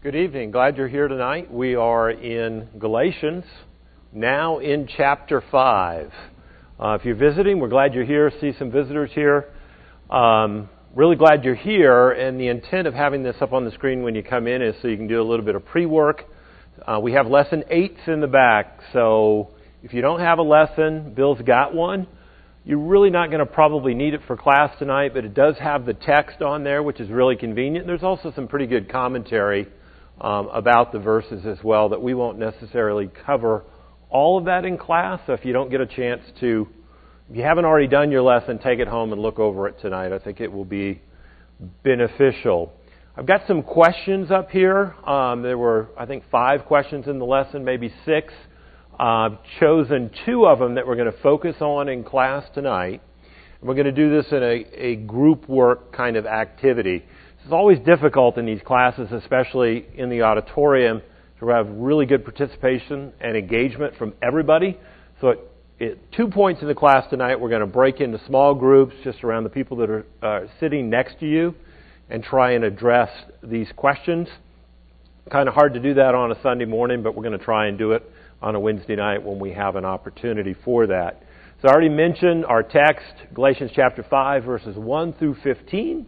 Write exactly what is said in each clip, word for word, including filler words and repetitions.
Good evening. Glad you're here tonight. We are in Galatians, now in chapter five. Uh, if you're visiting, we're glad you're here. See some visitors here. Um, really glad you're here, and the intent of having this up on the screen when you come in is so you can do a little bit of pre-work. Uh, we have lesson eights in the back, so if you don't have a lesson, Bill's got one. You're really not going to probably need it for class tonight, but it does have the text on there, which is really convenient. There's also some pretty good commentary Um, about the verses as well, that we won't necessarily cover all of that in class. So if you don't get a chance to, if you haven't already done your lesson, take it home and look over it tonight. I think it will be beneficial. I've got some questions up here. Um, there were, I think, five questions in the lesson, maybe six. Uh, I've chosen two of them that we're going to focus on in class tonight. And we're going to do this in a, a group work kind of activity. It's always difficult in these classes, especially in the auditorium, to have really good participation and engagement from everybody. So at, at two points in the class tonight, we're going to break into small groups just around the people that are uh, sitting next to you and try and address these questions. Kind of hard to do that on a Sunday morning, but we're going to try and do it on a Wednesday night when we have an opportunity for that. So I already mentioned our text, Galatians chapter five, verses one through fifteen.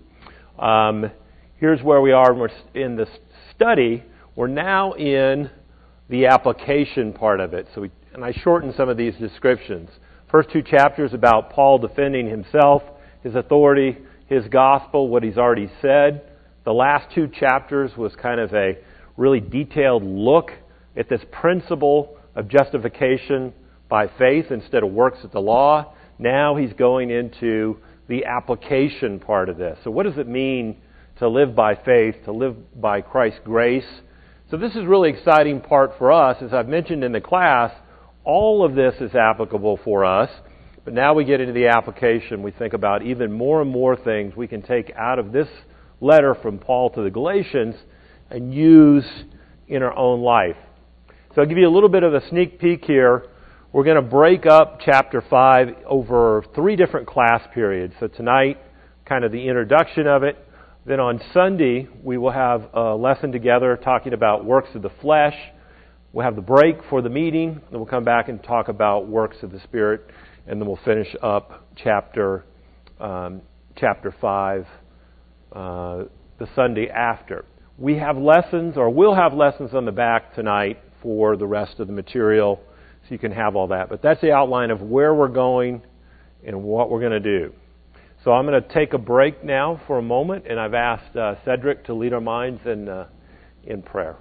Um, Here's where we are in the study. We're now in the application part of it. So, we, and I shortened some of these descriptions. First two chapters about Paul defending himself, his authority, his gospel, what he's already said. The last two chapters was kind of a really detailed look at this principle of justification by faith instead of works of the law. Now he's going into the application part of this. So what does it mean to live by faith, to live by Christ's grace? So this is a really exciting part for us. As I've mentioned in the class, all of this is applicable for us. But now we get into the application. We think about even more and more things we can take out of this letter from Paul to the Galatians and use in our own life. So I'll give you a little bit of a sneak peek here. We're going to break up chapter five over three different class periods. So tonight, kind of the introduction of it. Then on Sunday, we will have a lesson together talking about works of the flesh. We'll have the break for the meeting. Then we'll come back and talk about works of the Spirit. And then we'll finish up chapter um, chapter five uh, the Sunday after. We have lessons, or we'll have lessons on the back tonight for the rest of the material, so you can have all that. But that's the outline of where we're going and what we're going to do. So I'm going to take a break now for a moment, and I've asked uh, Cedric to lead our minds in, uh, in prayer.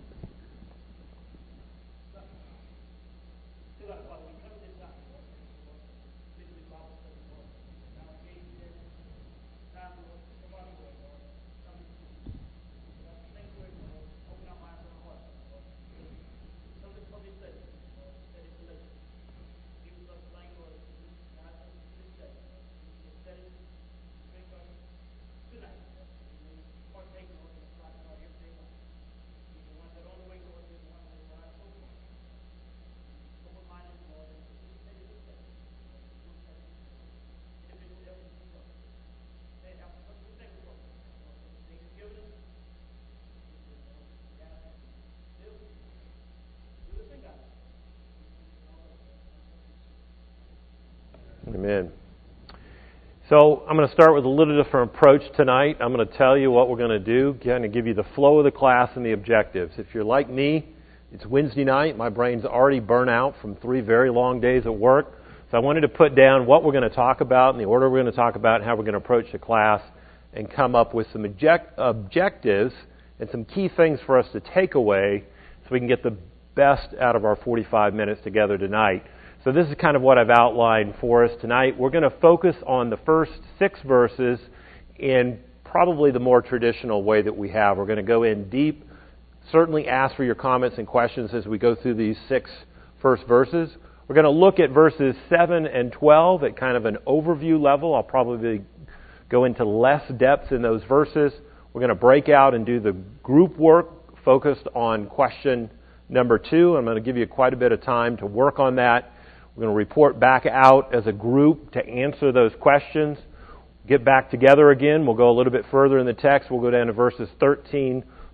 Amen. So I'm going to start with a little different approach tonight. I'm going to tell you what we're going to do, kind of give you the flow of the class and the objectives. If you're like me, it's Wednesday night. My brain's already burnt out from three very long days at work. So I wanted to put down what we're going to talk about and the order we're going to talk about and how we're going to approach the class and come up with some object- objectives and some key things for us to take away so we can get the best out of our forty-five minutes together tonight. So this is kind of what I've outlined for us tonight. We're going to focus on the first six verses in probably the more traditional way that we have. We're going to go in deep, certainly ask for your comments and questions as we go through these six first verses. We're going to look at verses seven and twelve at kind of an overview level. I'll probably go into less depth in those verses. We're going to break out and do the group work focused on question number two. I'm going to give you quite a bit of time to work on that. We're going to report back out as a group to answer those questions. Get back together again. We'll go a little bit further in the text. We'll go down to verses thirteen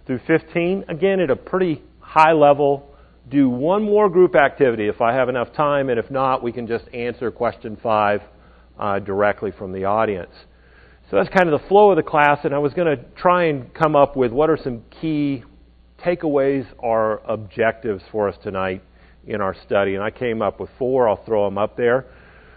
through fifteen. Again, at a pretty high level. Do one more group activity if I have enough time, and if not, we can just answer question five uh, directly from the audience. So that's kind of the flow of the class, and I was going to try and come up with what are some key takeaways or objectives for us tonight in our study. And I came up with four. I'll throw them up there.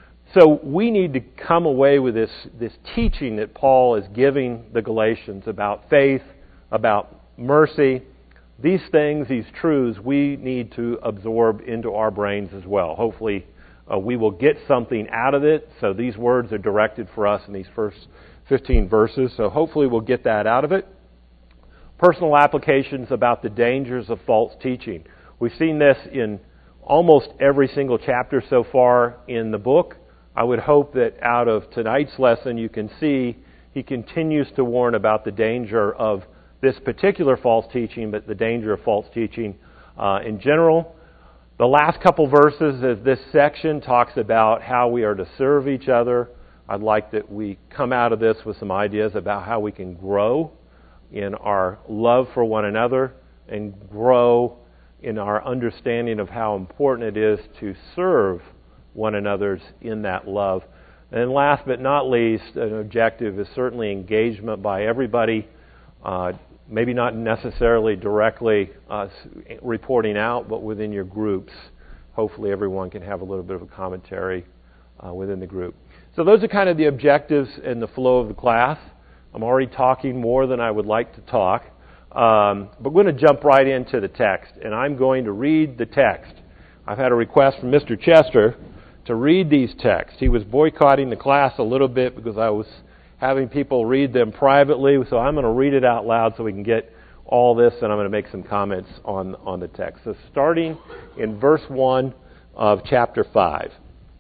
So we need to come away with this, this teaching that Paul is giving the Galatians about faith, about mercy. These things, these truths, we need to absorb into our brains as well. Hopefully, uh, we will get something out of it. So these words are directed for us in these first fifteen verses. So hopefully we'll get that out of it. Personal applications about the dangers of false teaching. We've seen this in almost every single chapter so far in the book. I would hope that out of tonight's lesson you can see he continues to warn about the danger of this particular false teaching, but the danger of false teaching uh, in general. The last couple verses of this section talks about how we are to serve each other. I'd like that we come out of this with some ideas about how we can grow in our love for one another and grow in our understanding of how important it is to serve one another in that love. And last but not least, an objective is certainly engagement by everybody, uh, maybe not necessarily directly uh, reporting out, but within your groups. Hopefully everyone can have a little bit of a commentary uh, within the group. So those are kind of the objectives and the flow of the class. I'm already talking more than I would like to talk. Um, but we're going to jump right into the text, and I'm going to read the text. I've had a request from Mister Chester to read these texts. He was boycotting the class a little bit because I was having people read them privately, so I'm going to read it out loud so we can get all this, and I'm going to make some comments on, on the text. So starting in verse one of chapter five.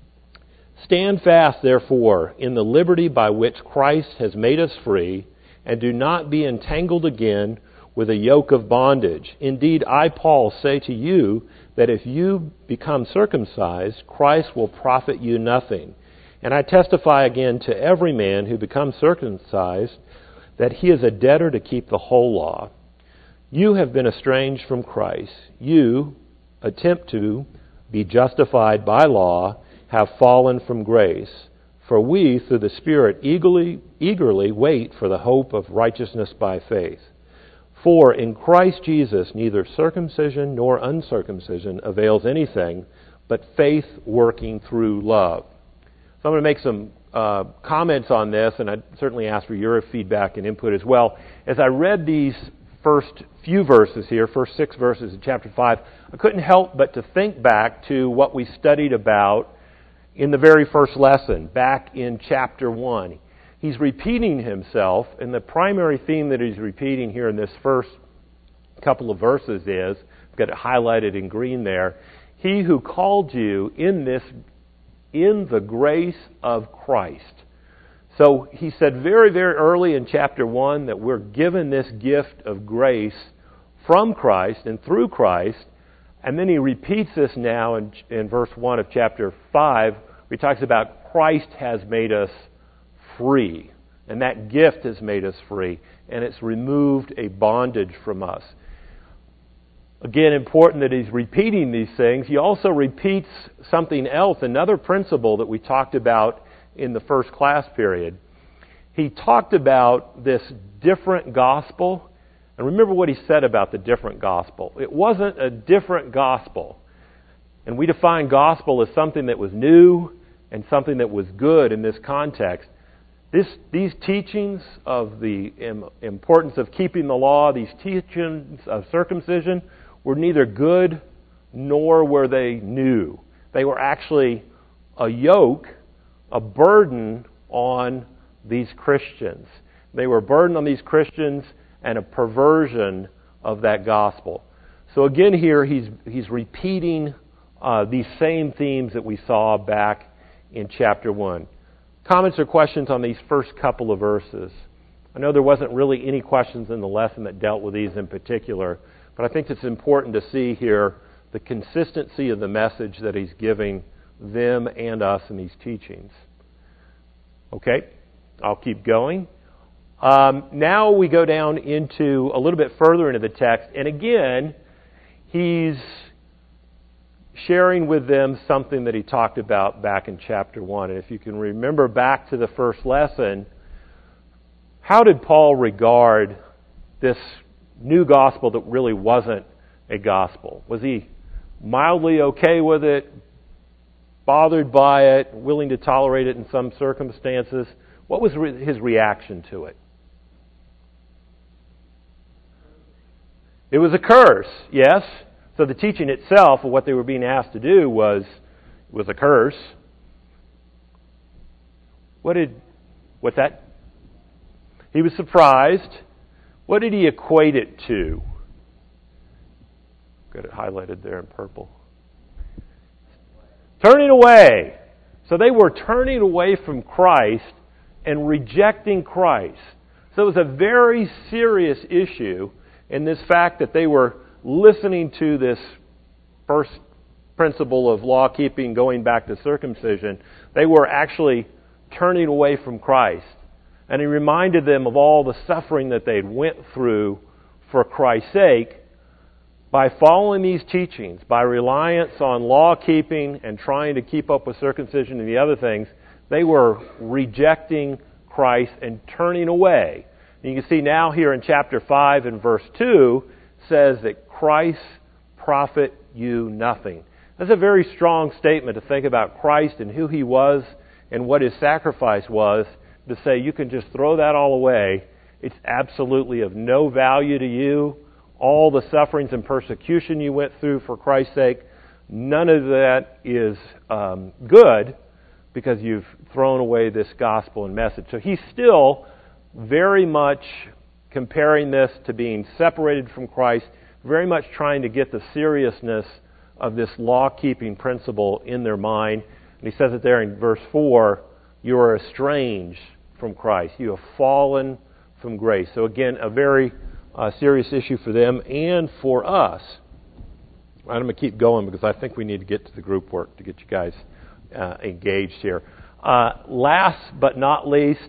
Stand fast, therefore, in the liberty by which Christ has made us free, and do not be entangled again with a yoke of bondage. Indeed, I, Paul, say to you that if you become circumcised, Christ will profit you nothing. And I testify again to every man who becomes circumcised that he is a debtor to keep the whole law. You have been estranged from Christ. You attempt to be justified by law, have fallen from grace. For we, through the Spirit, eagerly, eagerly wait for the hope of righteousness by faith. For in Christ Jesus neither circumcision nor uncircumcision avails anything, but faith working through love. So I'm going to make some uh, comments on this, and I'd certainly ask for your feedback and input as well. As I read these first few verses here, first six verses in chapter five, I couldn't help but to think back to what we studied about in the very first lesson, back in chapter one. He's repeating himself, and the primary theme that he's repeating here in this first couple of verses is, I've got it highlighted in green there, he who called you in this, in the grace of Christ. So he said very, very early in chapter one that we're given this gift of grace from Christ and through Christ, and then he repeats this now in, in verse one of chapter five, where he talks about Christ has made us free, and that gift has made us free, and it's removed a bondage from us. Again, important that he's repeating these things. He also repeats something else, another principle that we talked about in the first class period. He talked about this different gospel, and remember what he said about the different gospel. It wasn't a different gospel, and we define gospel as something that was new and something that was good in this context. This, these teachings of the importance of keeping the law, these teachings of circumcision, were neither good nor were they new. They were actually a yoke, a burden on these Christians. They were a burden on these Christians and a perversion of that gospel. So again here he's, he's repeating uh, these same themes that we saw back in chapter one. Comments or questions on these first couple of verses? I know there wasn't really any questions in the lesson that dealt with these in particular, but I think it's important to see here the consistency of the message that he's giving them and us in these teachings. Okay, I'll keep going. Um, now we go down into a little bit further into the text, and again, he's sharing with them something that he talked about back in chapter one. And if you can remember back to the first lesson, how did Paul regard this new gospel that really wasn't a gospel? Was he mildly okay with it, bothered by it, willing to tolerate it in some circumstances? What was re- his reaction to it? It was a curse, yes. So the teaching itself of what they were being asked to do was was a curse. What did what's that? He was surprised. What did he equate it to? Got it highlighted there in purple. Turning away. So they were turning away from Christ and rejecting Christ. So it was a very serious issue in this fact that they were listening to this first principle of law keeping going back to circumcision. They were actually turning away from Christ. And he reminded them of all the suffering that they'd went through for Christ's sake by following these teachings, by reliance on law keeping and trying to keep up with circumcision and the other things. They were rejecting Christ and turning away. And you can see now here in chapter five and verse two says that Christ profit you nothing. That's a very strong statement to think about Christ and who He was and what His sacrifice was, to say you can just throw that all away. It's absolutely of no value to you. All the sufferings and persecution you went through for Christ's sake, none of that is um, good because you've thrown away this gospel and message. So he's still very much comparing this to being separated from Christ, very much trying to get the seriousness of this law-keeping principle in their mind. And he says it there in verse four, you are estranged from Christ. You have fallen from grace. So again, a very uh, serious issue for them and for us. I'm going to keep going because I think we need to get to the group work to get you guys uh, engaged here. Uh, last but not least,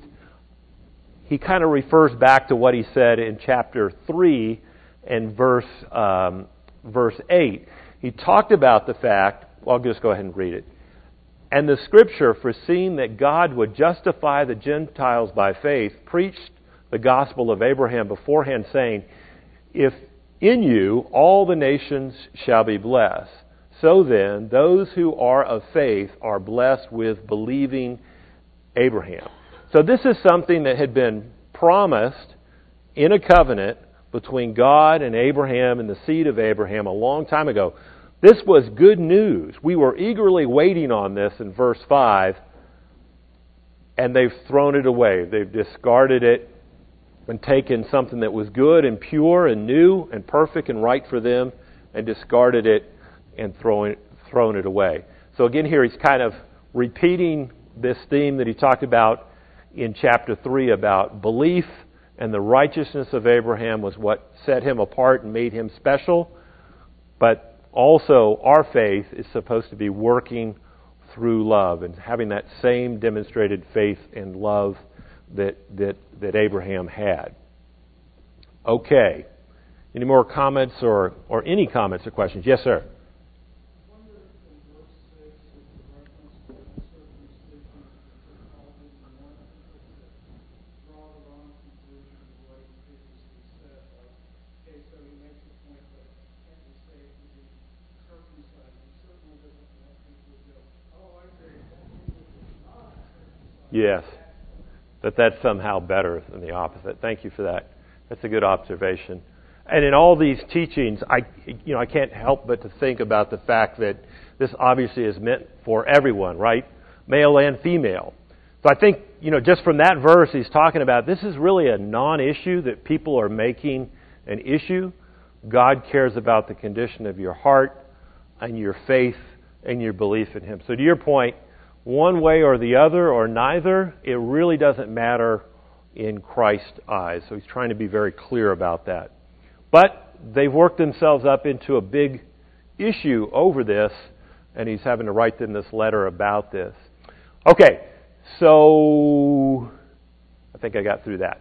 he kind of refers back to what he said in chapter three and verse um, verse eight. He talked about the fact, well, I'll just go ahead and read it. And the Scripture, foreseeing that God would justify the Gentiles by faith, preached the gospel of Abraham beforehand, saying, if in you all the nations shall be blessed. So then, those who are of faith are blessed with believing Abraham. So this is something that had been promised in a covenant between God and Abraham and the seed of Abraham a long time ago. This was good news. We were eagerly waiting on this in verse five, and they've thrown it away. They've discarded it and taken something that was good and pure and new and perfect and right for them and discarded it and thrown it, thrown it away. So again here he's kind of repeating this theme that he talked about in chapter three about belief and the righteousness of Abraham was what set him apart and made him special. But also, our faith is supposed to be working through love and having that same demonstrated faith and love that that, that Abraham had. Okay. Any more comments or, or any comments or questions? Yes, sir. Yes, that that's somehow better than the opposite. Thank you for that. That's a good observation. And in all these teachings, I you know I can't help but to think about the fact that this obviously is meant for everyone, right? Male and female. So I think, you know, just from that verse he's talking about, this is really a non-issue that people are making an issue. God cares about the condition of your heart and your faith and your belief in Him. So to your point, one way or the other or neither, it really doesn't matter in Christ's eyes. So he's trying to be very clear about that. But they've worked themselves up into a big issue over this, and he's having to write them this letter about this. Okay, so I think I got through that.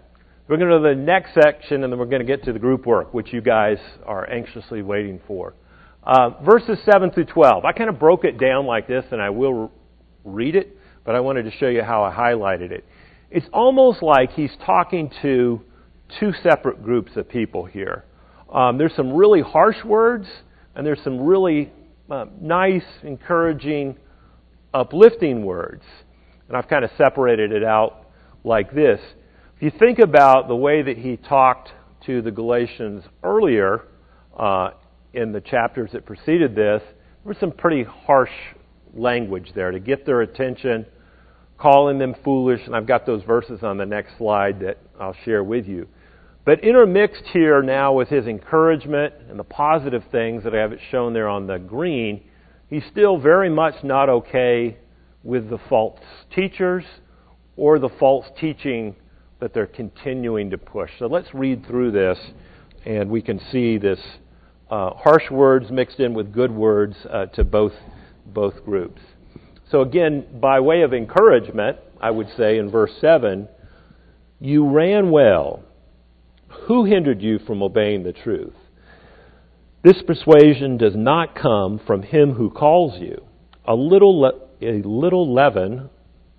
We're going to go to the next section, and then we're going to get to the group work, which you guys are anxiously waiting for. Uh, verses seven through twelve. I kind of broke it down like this, and I will read it, but I wanted to show you how I highlighted it. It's almost like he's talking to two separate groups of people here. Um, there's some really harsh words, and there's some really uh, nice, encouraging, uplifting words. And I've kind of separated it out like this. If you think about the way that he talked to the Galatians earlier uh, in the chapters that preceded this, there was some pretty harsh language there to get their attention, calling them foolish, and I've got those verses on the next slide that I'll share with you. But intermixed here now with his encouragement and the positive things that I have it shown there on the green, he's still very much not okay with the false teachers or the false teaching that they're continuing to push. So let's read through this, and we can see this uh, harsh words mixed in with good words uh, to both both groups. So again, by way of encouragement, I would say in verse seven, you ran well. Who hindered you from obeying the truth? This persuasion does not come from him who calls you. A little, le- a little leaven,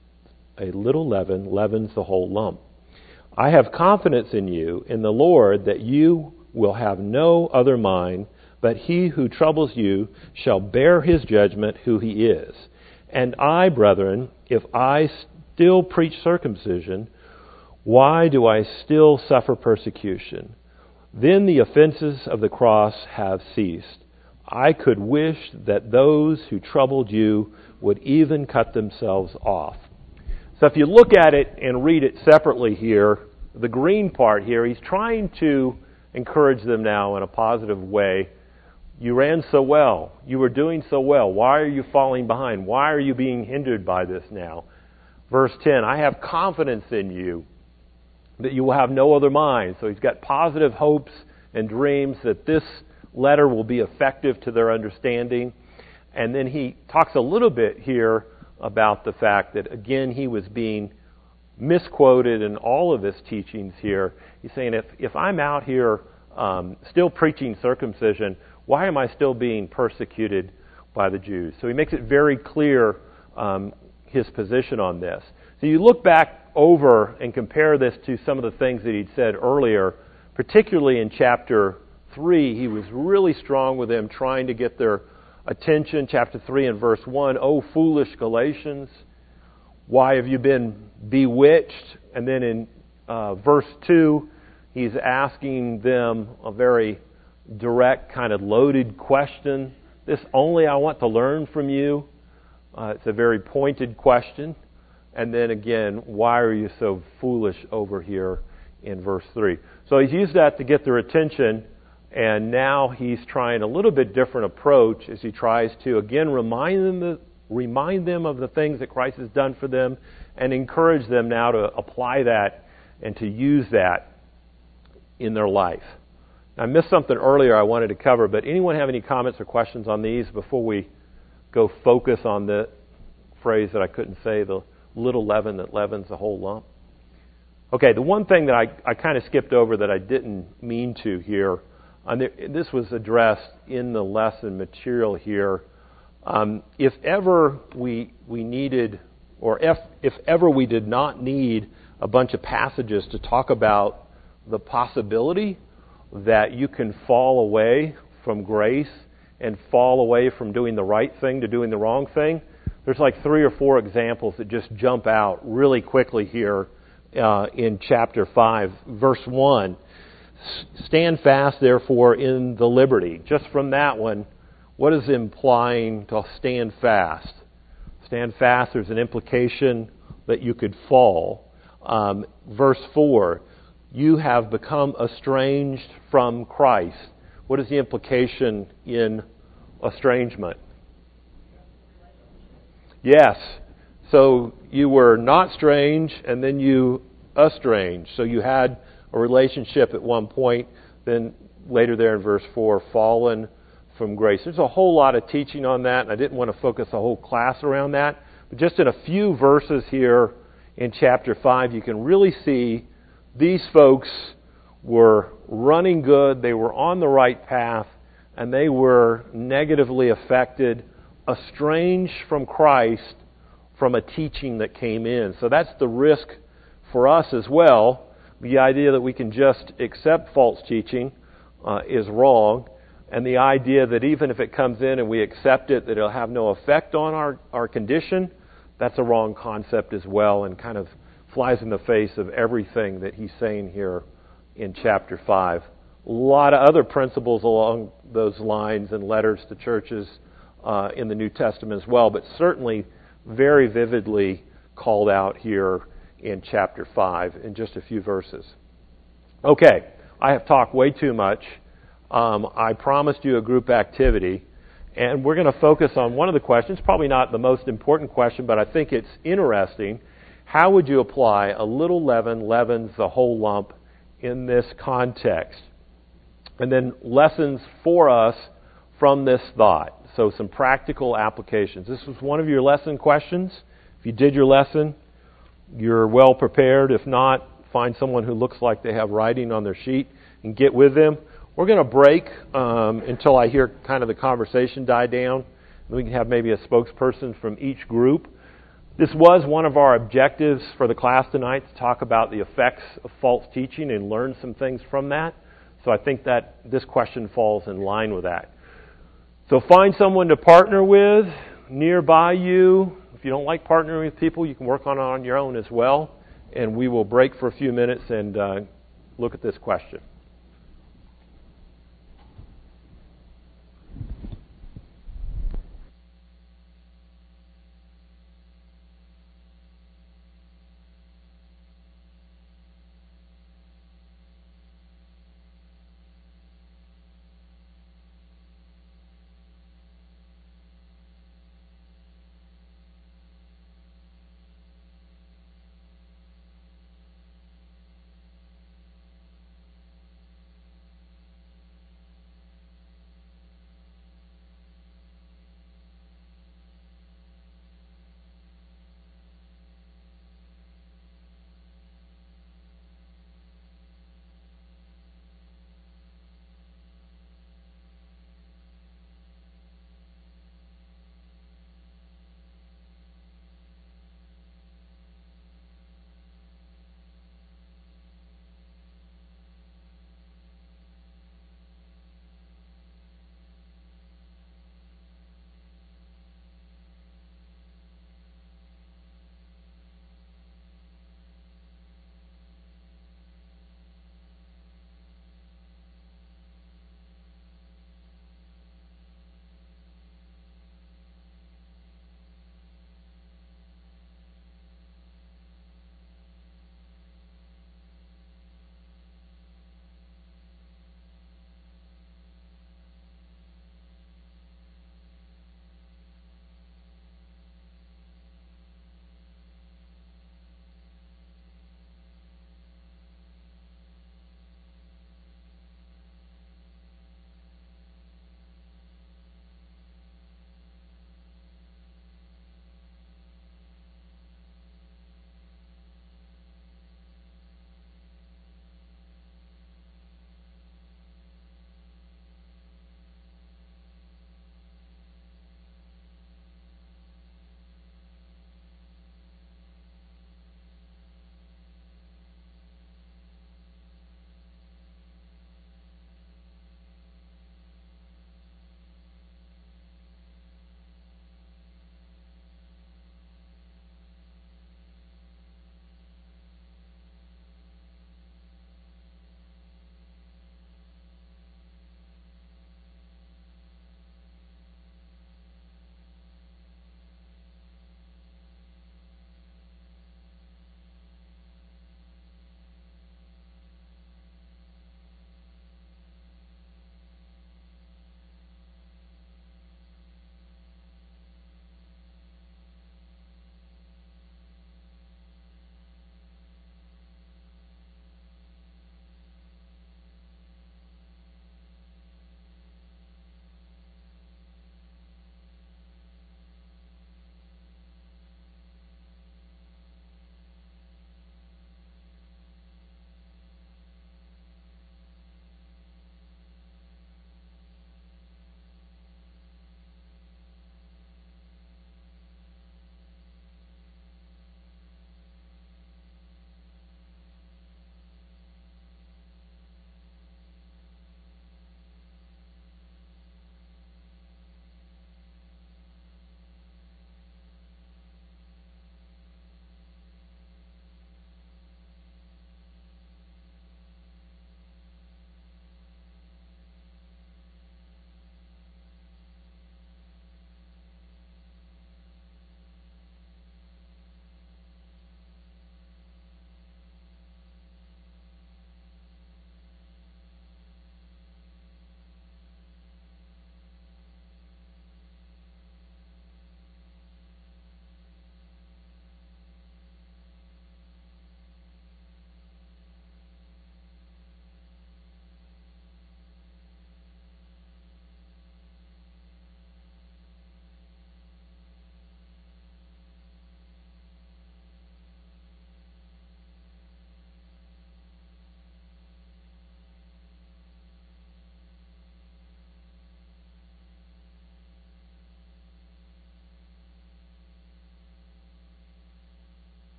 a little leaven leavens the whole lump. I have confidence in you, in the Lord, that you will have no other mind, but he who troubles you shall bear his judgment who he is. And I, brethren, if I still preach circumcision, why do I still suffer persecution? Then the offenses of the cross have ceased. I could wish that those who troubled you would even cut themselves off. So if you look at it and read it separately here, the green part here, he's trying to encourage them now in a positive way. You ran so well. You were doing so well. Why are you falling behind? Why are you being hindered by this now? Verse ten, I have confidence in you that you will have no other mind. So he's got positive hopes and dreams that this letter will be effective to their understanding. And then he talks a little bit here about the fact that, again, he was being misquoted in all of his teachings here. He's saying, if, if I'm out here um, still preaching circumcision, why am I still being persecuted by the Jews? So he makes it very clear um, his position on this. So you look back over and compare this to some of the things that he'd said earlier, particularly in chapter three. He was really strong with them, trying to get their attention. Chapter three and verse one, O foolish Galatians, why have you been bewitched? And then in uh, verse two, he's asking them a very direct, kind of loaded question. This only I want to learn from you. Uh, it's a very pointed question. And then again, why are you so foolish over here in verse three? So he's used that to get their attention, and now he's trying a little bit different approach as he tries to, again, remind them, the, remind them of the things that Christ has done for them and encourage them now to apply that and to use that in their life. I missed something earlier I wanted to cover, but anyone have any comments or questions on these before we go focus on the phrase that I couldn't say, the little leaven that leavens the whole lump? Okay, the one thing that I, I kind of skipped over that I didn't mean to here, and this was addressed in the lesson material here. Um, if ever we we needed, or if, if ever we did not need a bunch of passages to talk about the possibility that you can fall away from grace and fall away from doing the right thing to doing the wrong thing, there's like three or four examples that just jump out really quickly here uh, in chapter five, verse one. Stand fast, therefore, in the liberty. Just from that one, what is implying to stand fast? Stand fast, there's an implication that you could fall. Um, verse four, you have become estranged from Christ. What is the implication in estrangement? Yes. So you were not strange, and then you estranged. So you had a relationship at one point, then later there in verse four, fallen from grace. There's a whole lot of teaching on that, and I didn't want to focus a whole class around that. But just in a few verses here in chapter five, you can really see these folks were running good, they were on the right path, and they were negatively affected, estranged from Christ from a teaching that came in. So that's the risk for us as well. The idea that we can just accept false teaching uh, is wrong. And the idea that even if it comes in and we accept it, that it'll have no effect on our, our condition, that's a wrong concept as well, and kind of flies in the face of everything that he's saying here in chapter five. A lot of other principles along those lines and letters to churches uh, in the New Testament as well, but certainly very vividly called out here in chapter five in just a few verses. Okay, I have talked way too much. Um, I promised you a group activity, and we're going to focus on one of the questions, probably not the most important question, but I think it's interesting. How would you apply a little leaven leavens the whole lump in this context? And then lessons for us from this thought. So some practical applications. This was one of your lesson questions. If you did your lesson, you're well prepared. If not, find someone who looks like they have writing on their sheet and get with them. We're going to break um, until I hear kind of the conversation die down. We can have maybe a spokesperson from each group. This was one of our objectives for the class tonight, to talk about the effects of false teaching and learn some things from that. So I think that this question falls in line with that. So find someone to partner with nearby you. If you don't like partnering with people, you can work on it on your own as well. And we will break for a few minutes and uh, look at this question.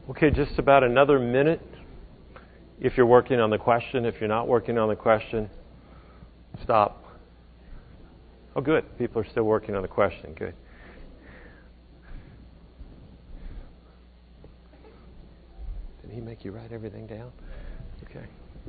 Okay, just about another minute if you're working on the question. If you're not working on the question, stop. Oh, good. People are still working on the question. Good. Did he make you write everything down? Okay.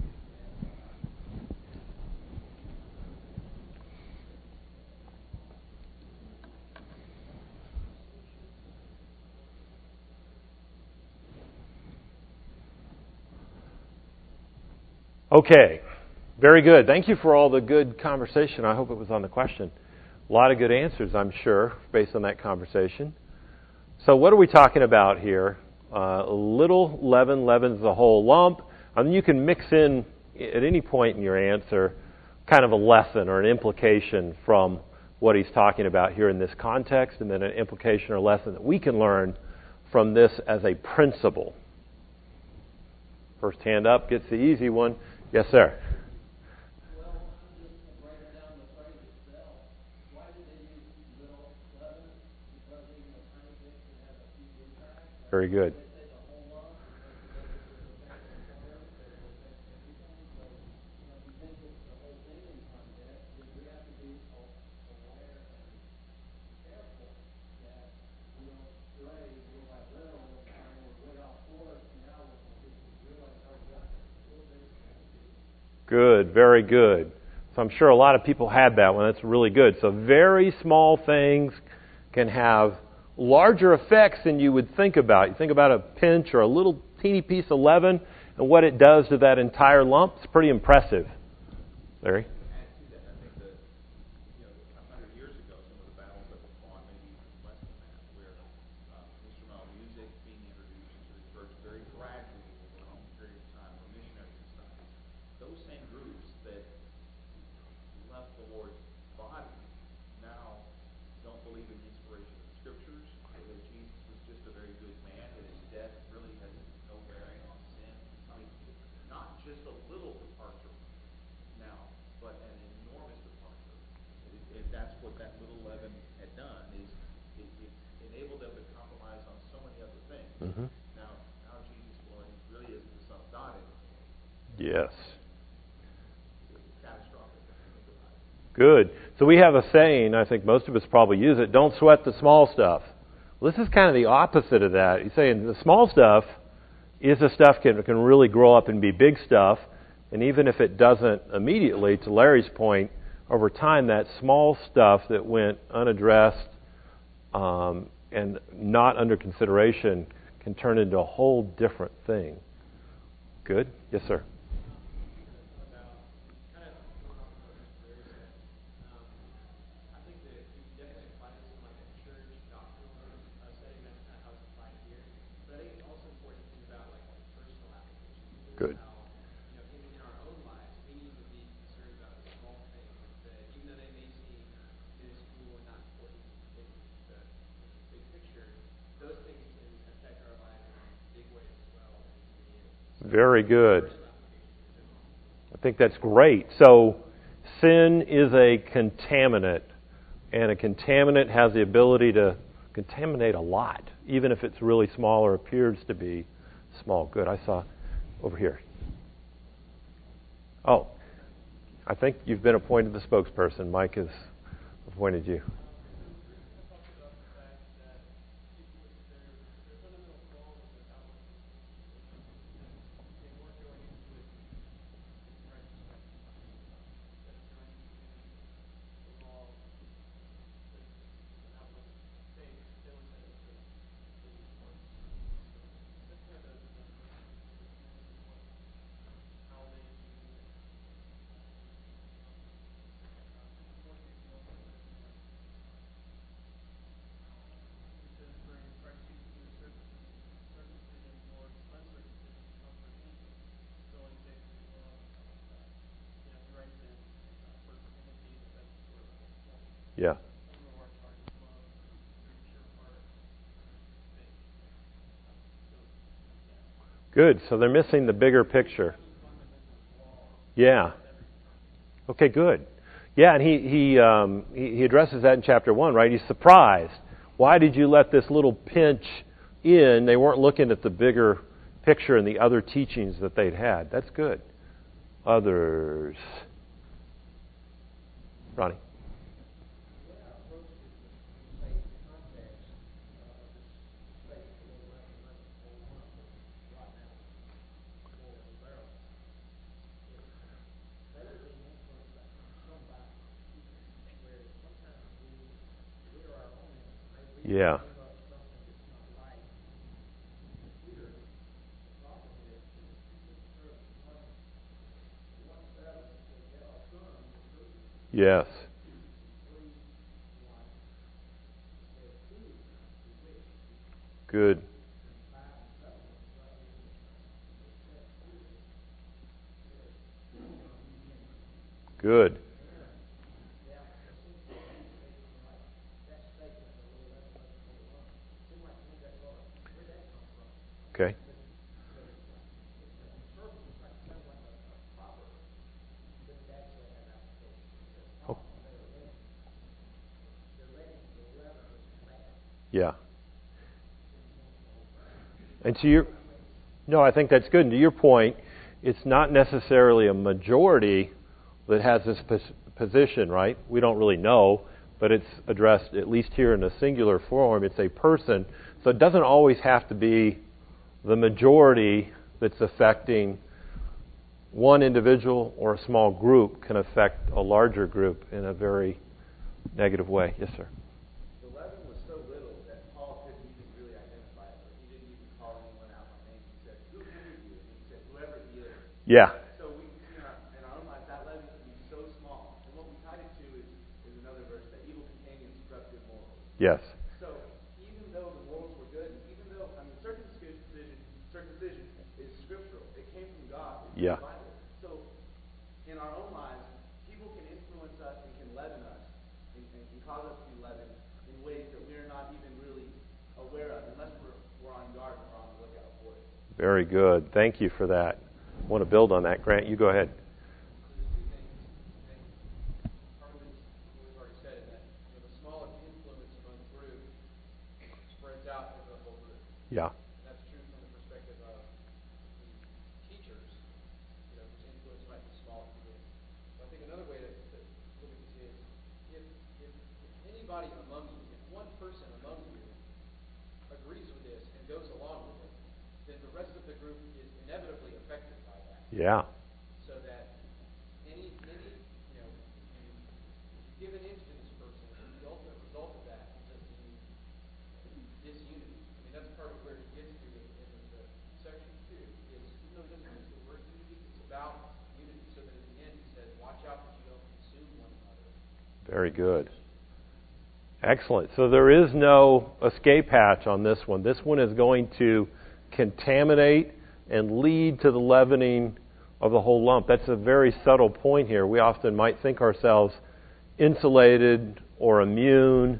Okay, very good. Thank you for all the good conversation. I hope it was on the question. A lot of good answers, I'm sure, based on that conversation. So what are we talking about here? Uh, little leaven leavens the whole lump. And you can mix in, at any point in your answer, kind of a lesson or an implication from what he's talking about here in this context, and then an implication or lesson that we can learn from this as a principle. First hand up gets the easy one. Yes, sir. Well, just breaking down the phrase itself, why did they use little leaven? Because even a tiny bit can have a huge impact. Very good. They say the whole lump because it affects the water, it affects everything. So, you know, if you think it's the whole thing in context, we have to be aware and careful that we don't stray little by little and we're way off course. Now we realize how we got a little bit. Good, very good. So I'm sure a lot of people had that one. That's really good. So very small things can have larger effects than you would think about. You think about a pinch or a little teeny piece of leaven and what it does to that entire lump. It's pretty impressive. Larry? Mm-hmm. Now, how Jesus, well, he really is the Son of God. Yes. It's catastrophic. Good. So we have a saying, I think most of us probably use it, don't sweat the small stuff. Well, this is kind of the opposite of that. He's saying the small stuff is the stuff can can really grow up and be big stuff, and even if it doesn't immediately, to Larry's point, over time that small stuff that went unaddressed um, and not under consideration can turn into a whole different thing. Good? Yes, sir. Good. Very good. I think that's great. So, sin is a contaminant, and a contaminant has the ability to contaminate a lot, even if it's really small or appears to be small. Good. I saw over here. Oh, I think you've been appointed the spokesperson. Mike has appointed you. Yeah. Good. So they're missing the bigger picture. Yeah. Okay, good. Yeah, and he he um, he, he addresses that in chapter one, right? He's surprised. Why did you let this little pinch in. They weren't looking at the bigger picture and the other teachings that they'd had. That's good. Others. Ronnie. Yeah. Yes. Good. Good. Okay. Oh. Yeah. And to your, no, I think that's good. And to your point, it's not necessarily a majority that has this pos- position, right? We don't really know, but it's addressed, at least here in a singular form, it's a person. So it doesn't always have to be the majority that's affecting one individual, or a small group can affect a larger group in a very negative way. Yes, sir. The leaven was so little that Paul couldn't even really identify it. He didn't even call anyone out by name. He said, "Who are you?" And he said, "Whoever he is." Yeah. So we can see in our, in our own life that leaven can be so small. And what we tied it to is, is another verse, that evil companions corrupt good morals. Yes. So even though the morals were good, and even though, I mean, circumcision, circumcision is scriptural. It came from God. It's Yeah. from the Bible. So in our own lives, people can influence us and can leaven us and, and can cause us to be leavened in ways that we're not even really aware of, unless we're, we're on guard and we're on the lookout for it. Very good. Thank you for that. I want to build on that. Grant, you go ahead. Part of it is what we've already said, in that you know, the smallest influence among the group spreads out over the whole group. Yeah. And that's true from the perspective of the teachers, you know, whose influence might be small in the group. So I think another way to, to look at this is, if, if, if anybody among you, if one person among you agrees with this and goes along with it, then the rest of the group is inevitably affected by that. Yeah. So that any, any, you know, if you, if you give an inch to this person, the ultimate result of that is just disunity. I mean, that's part of where he gets to in, in the section two, is even though he doesn't use the word unity, it's about unity. So that at the end he says, watch out that you don't consume one another. Very good. Excellent. So there is no escape hatch on this one. This one is going to contaminate and lead to the leavening of the whole lump. That's a very subtle point here. We often might think ourselves insulated or immune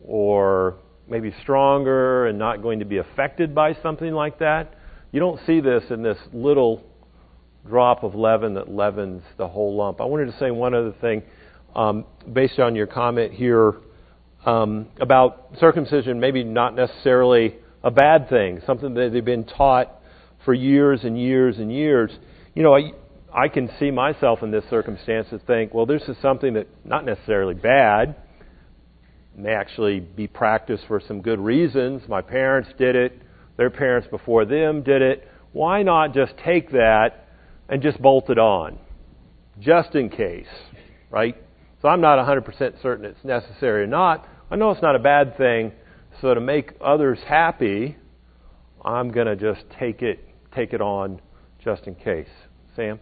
or maybe stronger and not going to be affected by something like that. You don't see this in this little drop of leaven that leavens the whole lump. I wanted to say one other thing um, based on your comment here um, about circumcision, maybe not necessarily a bad thing, something that they've been taught for years and years and years. You know, I, I can see myself in this circumstance and think, well, this is something that not necessarily bad, may actually be practiced for some good reasons. My parents did it. Their parents before them did it. Why not just take that and just bolt it on, just in case, right? So I'm not one hundred percent certain it's necessary or not. I know it's not a bad thing. So to make others happy, I'm going to just take it, take it on just in case. Sam?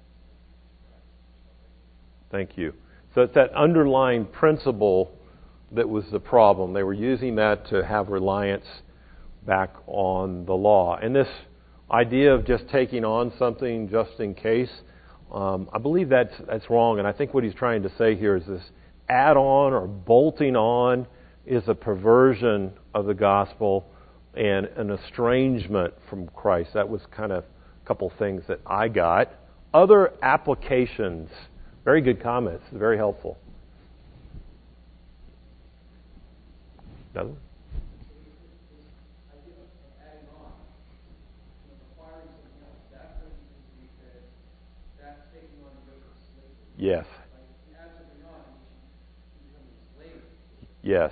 Thank you. So it's that underlying principle that was the problem. They were using that to have reliance back on the law. And this idea of just taking on something just in case, um, I believe that's that's wrong. And I think what he's trying to say here is this add-on or bolting on is a perversion of the gospel and an estrangement from Christ. That was kind of a couple things that I got. Other applications. Very good comments. Very helpful. Another one? Yes. Yes.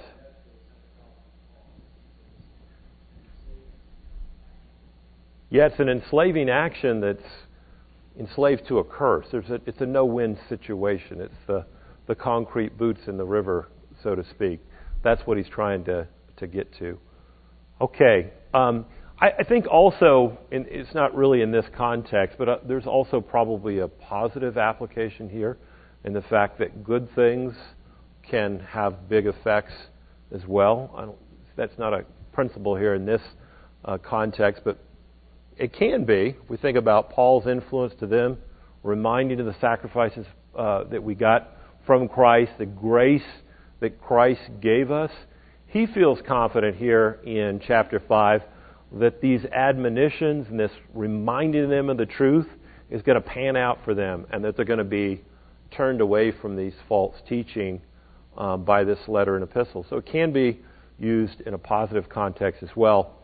Yeah, it's an enslaving action that's enslaved to a curse. There's a, it's a no-win situation. It's the, the concrete boots in the river, so to speak. That's what he's trying to, to get to. Okay. Um, I, I think also, and it's not really in this context, but uh, there's also probably a positive application here in the fact that good things can have big effects as well. I don't, that's not a principle here in this uh, context, but it can be. If we think about Paul's influence to them, reminding of the sacrifices uh, that we got from Christ, the grace that Christ gave us, he feels confident here in chapter five that these admonitions and this reminding them of the truth is going to pan out for them and that they're going to be turned away from these false teaching um, by this letter and epistle. So it can be used in a positive context as well.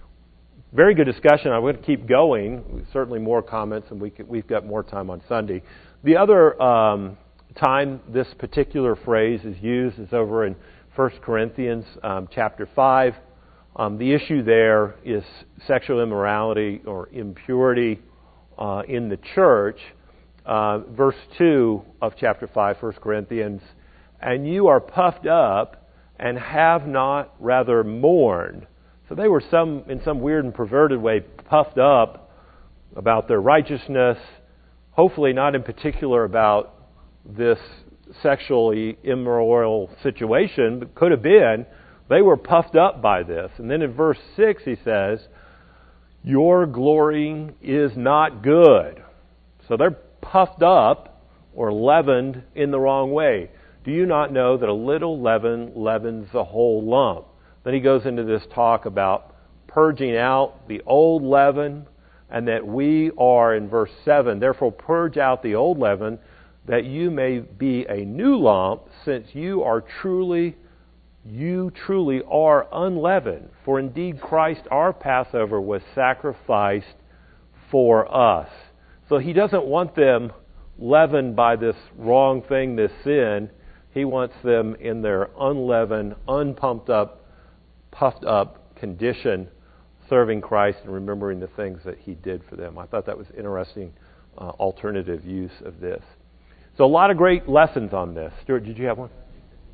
Very good discussion. I'm going to keep going. Certainly more comments, and we could, we've got more time on Sunday. The other um, time this particular phrase is used is over in First Corinthians um, chapter five. Um, the issue there is sexual immorality or impurity uh, in the church. Uh, verse two of chapter five, First Corinthians, and you are puffed up and have not rather mourned. So they were some, in some weird and perverted way, puffed up about their righteousness, hopefully not in particular about this sexually immoral situation, but could have been. They were puffed up by this. And then in verse six he says, your glorying is not good. So they're puffed up or leavened in the wrong way. Do you not know that a little leaven leavens the whole lump? Then he goes into this talk about purging out the old leaven, and that we are, in verse seven, therefore purge out the old leaven, that you may be a new lump, since you are truly, you truly are unleavened. For indeed Christ our Passover was sacrificed for us. So he doesn't want them leavened by this wrong thing, this sin. He wants them in their unleavened, unpumped up, puffed up condition, serving Christ and remembering the things that he did for them. I thought that was interesting uh, alternative use of this. So a lot of great lessons on this. Stuart, did you have one?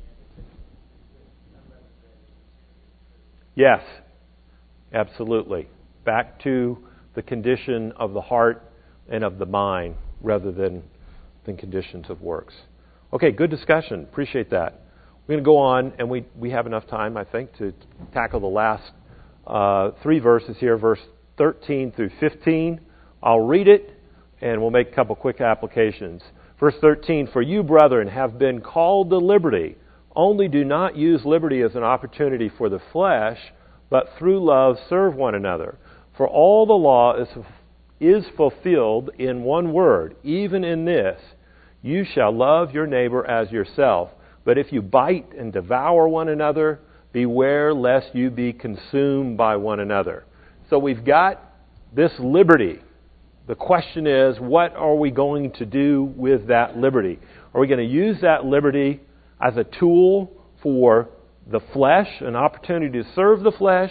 Yes, absolutely. Back to the condition of the heart and of the mind rather than the conditions of works. Okay, good discussion. Appreciate that. We're going to go on, and we, we have enough time, I think, to tackle the last uh, three verses here, verse thirteen through fifteen. I'll read it, and we'll make a couple quick applications. Verse thirteen, for you, brethren, have been called to liberty. Only do not use liberty as an opportunity for the flesh, but through love serve one another. For all the law is, is fulfilled in one word, even in this, you shall love your neighbor as yourself. But if you bite and devour one another, beware lest you be consumed by one another. So we've got this liberty. The question is, what are we going to do with that liberty? Are we going to use that liberty as a tool for the flesh, an opportunity to serve the flesh?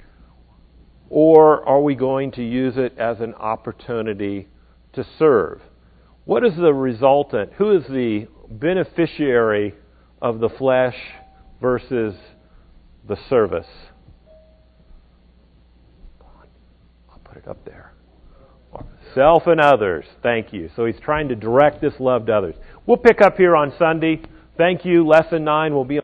Or are we going to use it as an opportunity to serve? What is the resultant? Who is the beneficiary of the flesh versus the service? I'll put it up there. Self and others. Thank you. So he's trying to direct this love to others. We'll pick up here on Sunday. Thank you. Lesson nine will be